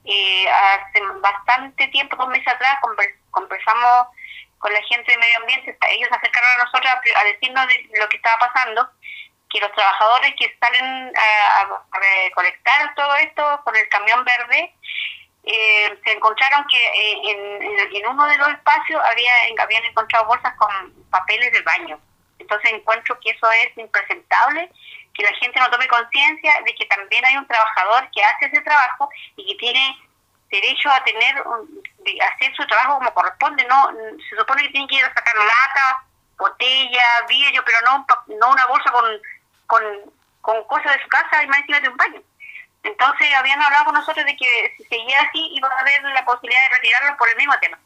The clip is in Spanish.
Hace bastante tiempo, 2 meses atrás, conversamos con la gente de medio ambiente. Ellos se acercaron a nosotros a decirnos de lo que estaba pasando, que los trabajadores que salen a recolectar todo esto con el camión verde, se encontraron que en uno de los espacios habían encontrado bolsas con papeles del baño. Entonces encuentro que eso es impresentable, que la gente no tome conciencia de que también hay un trabajador que hace ese trabajo y que tiene derecho a de hacer su trabajo como corresponde. No, se supone que tiene que ir a sacar lata, botella, vidrio, pero no una bolsa con cosas de su casa y más encima de un baño. Entonces habían hablado con nosotros de que si seguía así iba a haber la posibilidad de retirarlo por el mismo tema.